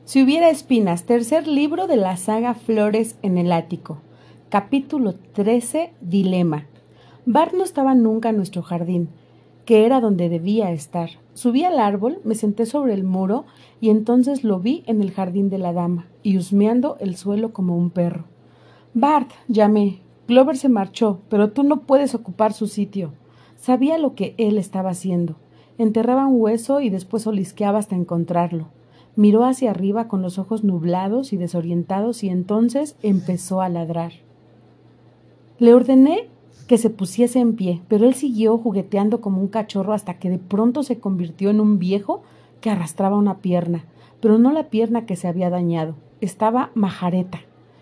Si hubiera espinas, tercer libro de la saga Flores en el ático. Capítulo 13, Dilema. Bart no estaba nunca en nuestro jardín, que era donde debía estar. Subí al árbol, me senté sobre el muro y entonces lo vi en el jardín de la dama, y husmeando el suelo como un perro. Bart, llamé. Clover se marchó, pero tú no puedes ocupar su sitio. Sabía lo que él estaba haciendo. Enterraba un hueso y después olisqueaba hasta encontrarlo. Miró hacia arriba con los ojos nublados y desorientados y entonces empezó a ladrar. Le ordené que se pusiese en pie, pero él siguió jugueteando como un cachorro hasta que de pronto se convirtió en un viejo que arrastraba una pierna, pero no la pierna que se había dañado. Estaba majareta.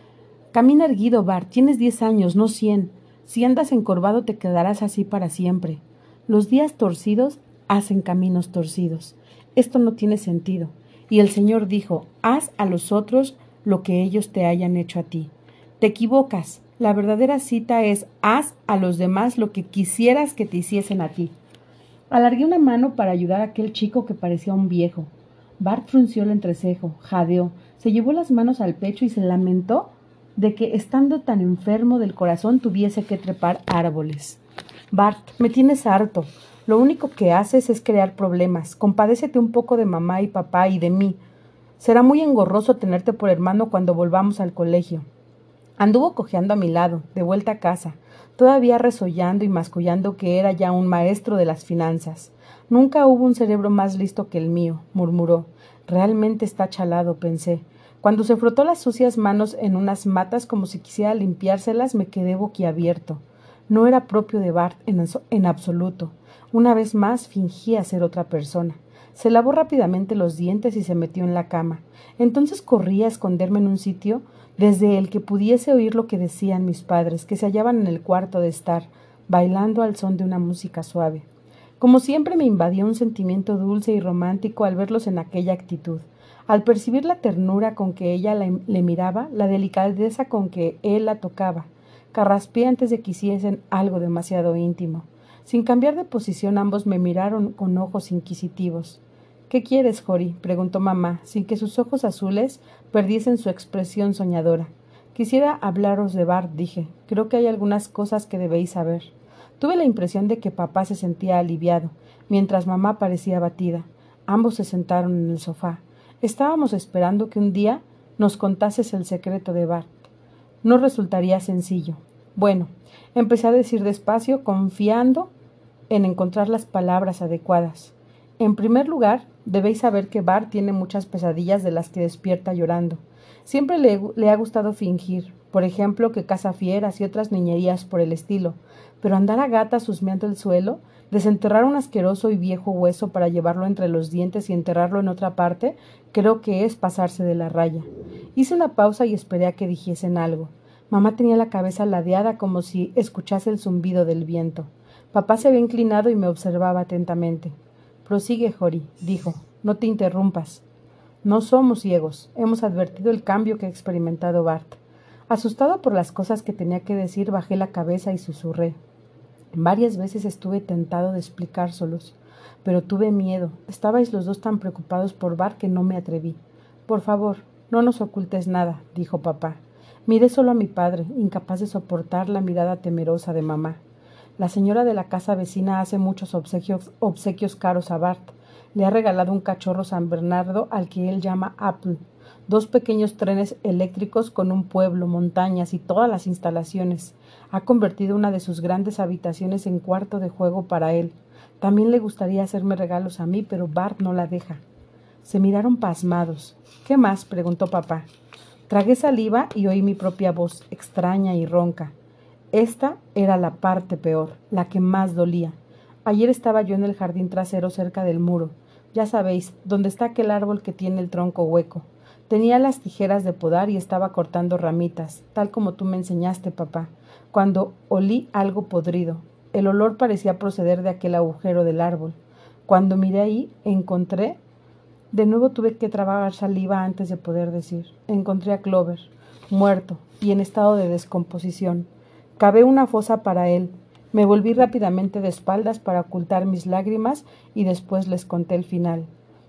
Camina erguido, Bart. Tienes 10 años, no 100. Si andas encorvado te quedarás así para siempre. Los días torcidos hacen caminos torcidos. Esto no tiene sentido. Y el Señor dijo, haz a los otros lo que ellos te hayan hecho a ti. Te equivocas. La verdadera cita es, haz a los demás lo que quisieras que te hiciesen a ti. Alargué una mano para ayudar a aquel chico que parecía un viejo. Bart frunció el entrecejo, jadeó, se llevó las manos al pecho y se lamentó de que, estando tan enfermo del corazón, tuviese que trepar árboles. Bart, me tienes harto. Lo único que haces es crear problemas. Compadécete un poco de mamá y papá y de mí. Será muy engorroso tenerte por hermano cuando volvamos al colegio. Anduvo cojeando a mi lado, de vuelta a casa, todavía resollando y mascullando que era ya un maestro de las finanzas. Nunca hubo un cerebro más listo que el mío, murmuró. Realmente está chalado, pensé. Cuando se frotó las sucias manos en unas matas como si quisiera limpiárselas, me quedé boquiabierto. No era propio de Bart en absoluto. Una vez más fingía ser otra persona. Se lavó rápidamente los dientes y se metió en la cama. Entonces corrí a esconderme en un sitio desde el que pudiese oír lo que decían mis padres, que se hallaban en el cuarto de estar, bailando al son de una música suave. Como siempre me invadió un sentimiento dulce y romántico al verlos en aquella actitud, al percibir la ternura con que ella le miraba, la delicadeza con que él la tocaba. Carraspeé antes de que hiciesen algo demasiado íntimo. Sin cambiar de posición, ambos me miraron con ojos inquisitivos. —¿Qué quieres, Jory? —preguntó mamá, sin que sus ojos azules perdiesen su expresión soñadora. —Quisiera hablaros de Bart —dije—. Creo que hay algunas cosas que debéis saber. Tuve la impresión de que papá se sentía aliviado, mientras mamá parecía abatida. Ambos se sentaron en el sofá. Estábamos esperando que un día nos contases el secreto de Bart. No resultaría sencillo. Bueno, empecé a decir despacio, confiando en encontrar las palabras adecuadas. En primer lugar, debéis saber que Bart tiene muchas pesadillas de las que despierta llorando. Siempre le ha gustado fingir, por ejemplo, que caza fieras y otras niñerías por el estilo, pero andar a gatas husmeando el suelo, desenterrar un asqueroso y viejo hueso para llevarlo entre los dientes y enterrarlo en otra parte, creo que es pasarse de la raya. Hice una pausa y esperé a que dijesen algo. Mamá tenía la cabeza ladeada como si escuchase el zumbido del viento. Papá se había inclinado y me observaba atentamente. —Prosigue, Jory —dijo—, no te interrumpas. No somos ciegos. Hemos advertido el cambio que ha experimentado Bart. Asustado por las cosas que tenía que decir, bajé la cabeza y susurré. Varias veces estuve tentado de explicárselos, pero tuve miedo. Estabais los dos tan preocupados por Bart que no me atreví. Por favor, no nos ocultes nada —dijo papá. Miré solo a mi padre, incapaz de soportar la mirada temerosa de mamá. La señora de la casa vecina hace muchos obsequios caros a Bart. Le ha regalado un cachorro San Bernardo al que él llama Apple, 2 pequeños trenes eléctricos con un pueblo, montañas y todas las instalaciones. Ha convertido una de sus grandes habitaciones en cuarto de juego para él. También le gustaría hacerme regalos a mí, pero Bart no la deja. Se miraron pasmados. —¿Qué más? —preguntó papá. Tragué saliva y oí mi propia voz, extraña y ronca. Esta era la parte peor, la que más dolía. Ayer estaba yo en el jardín trasero cerca del muro. Ya sabéis, donde está aquel árbol que tiene el tronco hueco. Tenía las tijeras de podar y estaba cortando ramitas, tal como tú me enseñaste, papá, cuando olí algo podrido. El olor parecía proceder de aquel agujero del árbol. Cuando miré ahí, encontré... De nuevo tuve que tragar saliva antes de poder decir. Encontré a Clover, muerto y en estado de descomposición. Cavé una fosa para él. Me volví rápidamente de espaldas para ocultar mis lágrimas y después les conté el final.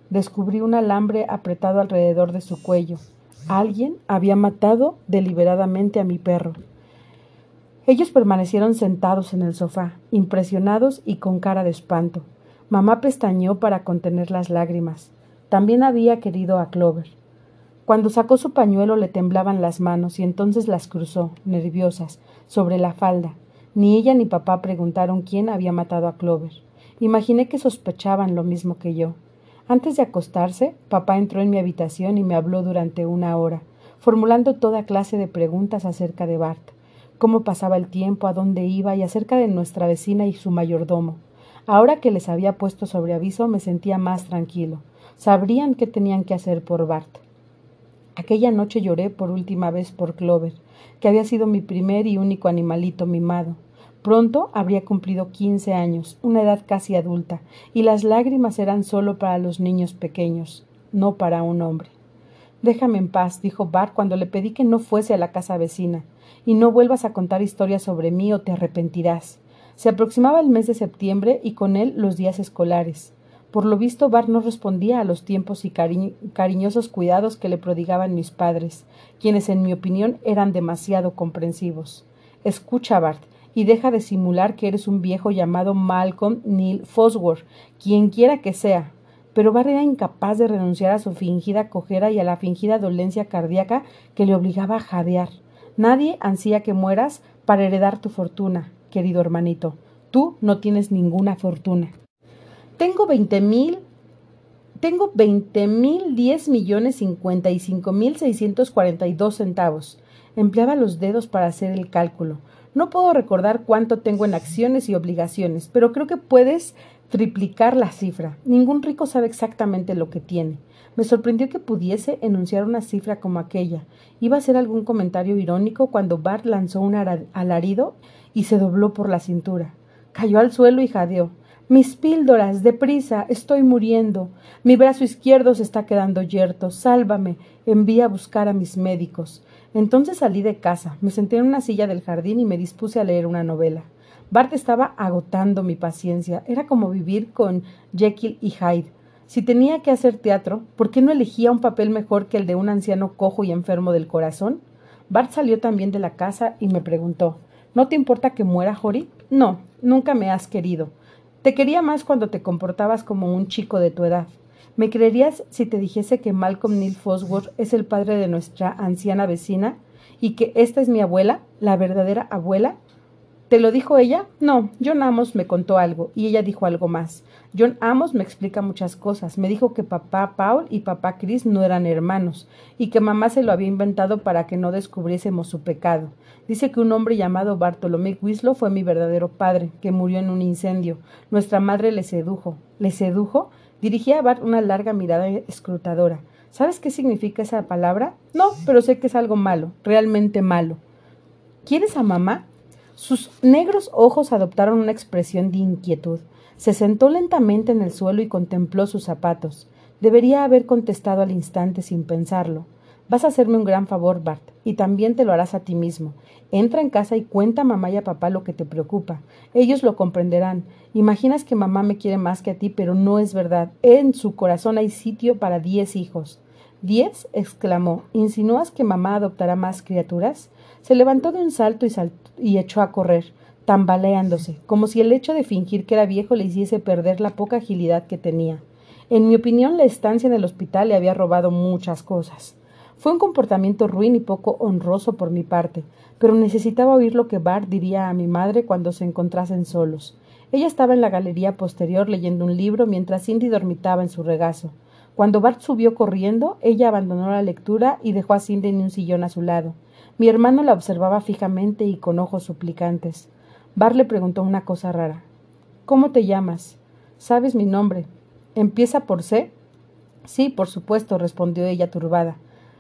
Descubrí un alambre apretado alrededor de su cuello. Alguien había matado deliberadamente a mi perro. Ellos permanecieron sentados en el sofá, impresionados y con cara de espanto. Mamá pestañeó para contener las lágrimas. También había querido a Clover. Cuando sacó su pañuelo le temblaban las manos y entonces las cruzó, nerviosas, sobre la falda. Ni ella ni papá preguntaron quién había matado a Clover. Imaginé que sospechaban lo mismo que yo. Antes de acostarse, papá entró en mi habitación y me habló durante 1 hora, formulando toda clase de preguntas acerca de Bart, cómo pasaba el tiempo, a dónde iba y acerca de nuestra vecina y su mayordomo. Ahora que les había puesto sobre aviso, me sentía más tranquilo. Sabrían qué tenían que hacer por Bart. Aquella noche lloré por última vez por Clover, que había sido mi primer y único animalito mimado. Pronto habría cumplido 15 años, una edad casi adulta, y las lágrimas eran solo para los niños pequeños, no para un hombre. «Déjame en paz», dijo Bart cuando le pedí que no fuese a la casa vecina, «y no vuelvas a contar historias sobre mí o te arrepentirás». Se aproximaba el mes de septiembre y con él los días escolares. Por lo visto, Bart no respondía a los tiempos y cariñosos cuidados que le prodigaban mis padres, quienes en mi opinión eran demasiado comprensivos. «Escucha, Bart, y deja de simular que eres un viejo llamado Malcolm Neil Fosworth, quien quiera que sea». Pero Bart era incapaz de renunciar a su fingida cojera y a la fingida dolencia cardíaca que le obligaba a jadear. «Nadie ansía que mueras para heredar tu fortuna, querido hermanito. Tú no tienes ninguna fortuna». Tengo 10.055.642 centavos. Empleaba los dedos para hacer el cálculo. No puedo recordar cuánto tengo en acciones y obligaciones, pero creo que puedes triplicar la cifra. Ningún rico sabe exactamente lo que tiene. Me sorprendió que pudiese enunciar una cifra como aquella. Iba a hacer algún comentario irónico cuando Bart lanzó un alarido y se dobló por la cintura. Cayó al suelo y jadeó. «Mis píldoras, deprisa, estoy muriendo. Mi brazo izquierdo se está quedando yerto. Sálvame, envía a buscar a mis médicos». Entonces salí de casa, me senté en una silla del jardín y me dispuse a leer una novela. Bart estaba agotando mi paciencia. Era como vivir con Jekyll y Hyde. Si tenía que hacer teatro, ¿por qué no elegía un papel mejor que el de un anciano cojo y enfermo del corazón? Bart salió también de la casa y me preguntó: «¿No te importa que muera, Jory?» «No, nunca me has querido. Te quería más cuando te comportabas como un chico de tu edad. ¿Me creerías si te dijese que Malcolm Neil Fosworth es el padre de nuestra anciana vecina y que esta es mi abuela, la verdadera abuela?» «¿Te lo dijo ella?» «No, John Amos me contó algo, y ella dijo algo más. John Amos me explica muchas cosas. Me dijo que papá Paul y papá Chris no eran hermanos, y que mamá se lo había inventado para que no descubriésemos su pecado. Dice que un hombre llamado Bartholomew Winslow fue mi verdadero padre, que murió en un incendio. Nuestra madre le sedujo». «¿Le sedujo?» Dirigí a Bart una larga mirada escrutadora. «¿Sabes qué significa esa palabra?» «No, pero sé que es algo malo, realmente malo». «¿Quieres a mamá?» Sus negros ojos adoptaron una expresión de inquietud. Se sentó lentamente en el suelo y contempló sus zapatos. Debería haber contestado al instante sin pensarlo. «Vas a hacerme un gran favor, Bart, y también te lo harás a ti mismo. Entra en casa y cuenta a mamá y a papá lo que te preocupa. Ellos lo comprenderán. Imaginas que mamá me quiere más que a ti, pero no es verdad. En su corazón hay sitio para 10 hijos». «¿10?», exclamó. «¿Insinúas que mamá adoptará más criaturas?» Se levantó de un salto y echó a correr, tambaleándose, como si el hecho de fingir que era viejo le hiciese perder la poca agilidad que tenía. En mi opinión, la estancia en el hospital le había robado muchas cosas. Fue un comportamiento ruin y poco honroso por mi parte, pero necesitaba oír lo que Bart diría a mi madre cuando se encontrasen solos. Ella estaba en la galería posterior leyendo un libro mientras Cindy dormitaba en su regazo. Cuando Bart subió corriendo, ella abandonó la lectura y dejó a Cindy en un sillón a su lado. Mi hermano la observaba fijamente y con ojos suplicantes. Bart le preguntó una cosa rara. «¿Cómo te llamas?» «¿Sabes mi nombre? ¿Empieza por C?» «Sí, por supuesto», respondió ella turbada.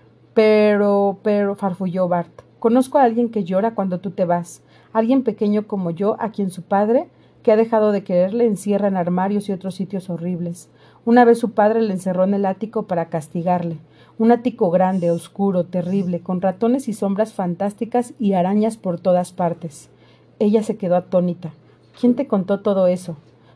Pero, farfulló Bart. «Conozco a alguien que llora cuando tú te vas. Alguien pequeño como yo, a quien su padre, que ha dejado de quererle, encierra en armarios y otros sitios horribles. Una vez su padre le encerró en el ático para castigarle. Un ático grande, oscuro, terrible, con ratones y sombras fantásticas y arañas por todas partes». Ella se quedó atónita. «¿Quién te contó todo eso?»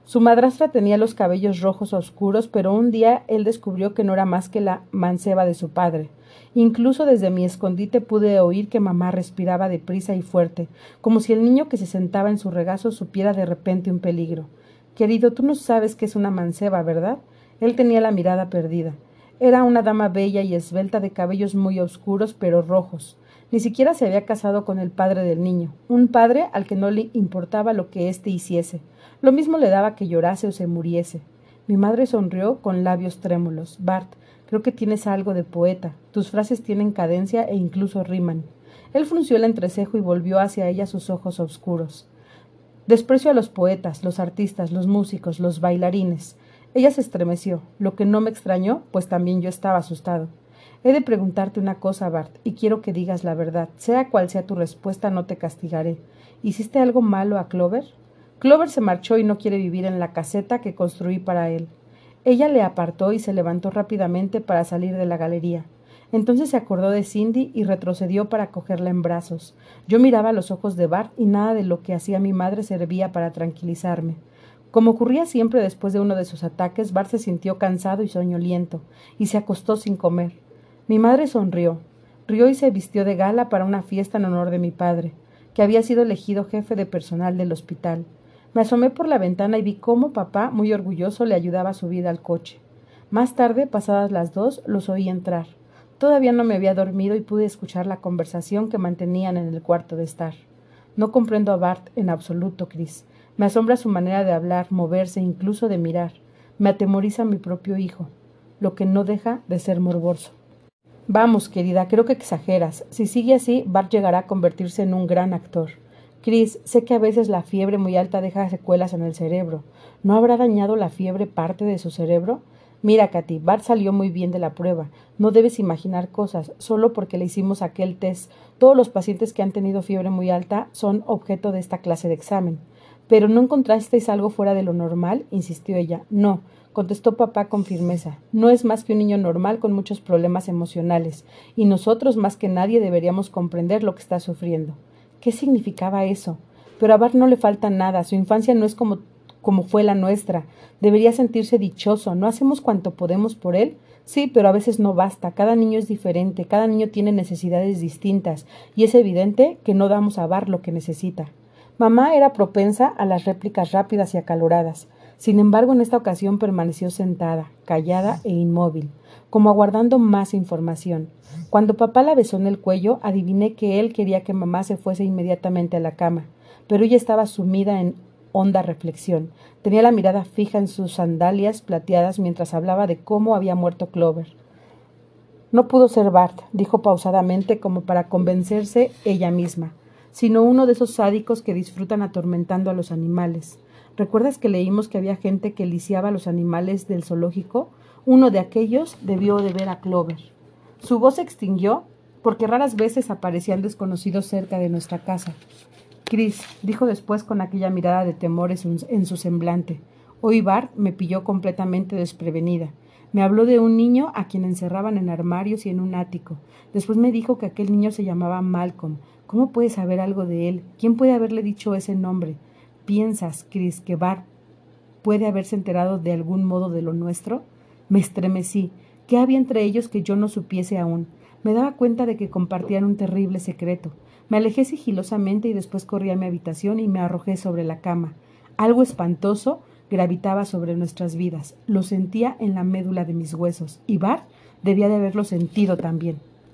Su madrastra tenía los cabellos rojos oscuros, pero un día él descubrió que no era más que la manceba de su padre. Incluso desde mi escondite pude oír que mamá respiraba deprisa y fuerte, como si el niño que se sentaba en su regazo supiera de repente un peligro. Querido, tú no sabes que es una manceba, ¿verdad? Él tenía la mirada perdida. Era una dama bella y esbelta de cabellos muy oscuros pero rojos. Ni siquiera se había casado con el padre del niño, un padre al que no le importaba lo que éste hiciese. Lo mismo le daba que llorase o se muriese. Mi madre sonrió con labios trémulos. Bart, creo que tienes algo de poeta. Tus frases tienen cadencia e incluso riman. Él frunció el entrecejo y volvió hacia ella sus ojos oscuros. Desprecio a los poetas, los artistas, los músicos, los bailarines. Ella se estremeció, lo que no me extrañó, pues también yo estaba asustado. He de preguntarte una cosa, Bart, y quiero que digas la verdad. Sea cual sea tu respuesta, no te castigaré. ¿Hiciste algo malo a Clover? Clover se marchó y no quiere vivir en la caseta que construí para él. Ella le apartó y se levantó rápidamente para salir de la galería. Entonces se acordó de Cindy y retrocedió para cogerla en brazos. Yo miraba los ojos de Bart y nada de lo que hacía mi madre servía para tranquilizarme. Como ocurría siempre después de uno de sus ataques, Bart se sintió cansado y soñoliento, y se acostó sin comer. Mi madre sonrió. Rió y se vistió de gala para una fiesta en honor de mi padre, que había sido elegido jefe de personal del hospital. Me asomé por la ventana y vi cómo papá, muy orgulloso, le ayudaba a subir al coche. Más tarde, pasadas las 2, los oí entrar. Todavía no me había dormido y pude escuchar la conversación que mantenían en el cuarto de estar. No comprendo a Bart en absoluto, Chris. Me asombra su manera de hablar, moverse, incluso de mirar. Me atemoriza mi propio hijo, lo que no deja de ser morboso. Vamos, querida, creo que exageras. Si sigue así, Bart llegará a convertirse en un gran actor. Chris, sé que a veces la fiebre muy alta deja secuelas en el cerebro. ¿No habrá dañado la fiebre parte de su cerebro? Mira, Katy, Bart salió muy bien de la prueba. No debes imaginar cosas, solo porque le hicimos aquel test. Todos los pacientes que han tenido fiebre muy alta son objeto de esta clase de examen. ¿Pero no encontrasteis algo fuera de lo normal? Insistió ella. No, contestó papá con firmeza. No es más que un niño normal con muchos problemas emocionales, y nosotros más que nadie deberíamos comprender lo que está sufriendo. ¿Qué significaba eso? Pero a Bart no le falta nada. Su infancia no es como fue la nuestra. Debería sentirse dichoso. ¿No hacemos cuanto podemos por él? Sí, pero a veces no basta. Cada niño es diferente. Cada niño tiene necesidades distintas. Y es evidente que no damos a Bart lo que necesita. Mamá era propensa a las réplicas rápidas y acaloradas. Sin embargo, en esta ocasión permaneció sentada, callada e inmóvil, como aguardando más información. Cuando papá la besó en el cuello, adiviné que él quería que mamá se fuese inmediatamente a la cama, pero ella estaba sumida en honda reflexión. Tenía la mirada fija en sus sandalias plateadas mientras hablaba de cómo había muerto Clover. No pudo ser Bart, dijo pausadamente como para convencerse ella misma, sino uno de esos sádicos que disfrutan atormentando a los animales. ¿Recuerdas que leímos que había gente que lisiaba a los animales del zoológico? Uno de aquellos debió de ver a Clover. Su voz se extinguió porque raras veces aparecían desconocidos cerca de nuestra casa. Chris, dijo después con aquella mirada de temor en su semblante. Hoy Bart me pilló completamente desprevenida. Me habló de un niño a quien encerraban en armarios y en un ático. Después me dijo que aquel niño se llamaba Malcolm. ¿Cómo puedes saber algo de él? ¿Quién puede haberle dicho ese nombre? ¿Piensas, Chris, que Bart puede haberse enterado de algún modo de lo nuestro? Me estremecí. ¿Qué había entre ellos que yo no supiese aún? Me daba cuenta de que compartían un terrible secreto. Me alejé sigilosamente y después corrí a mi habitación y me arrojé sobre la cama. Algo espantoso gravitaba sobre nuestras vidas. Lo sentía en la médula de mis huesos, y Bart debía de haberlo sentido también.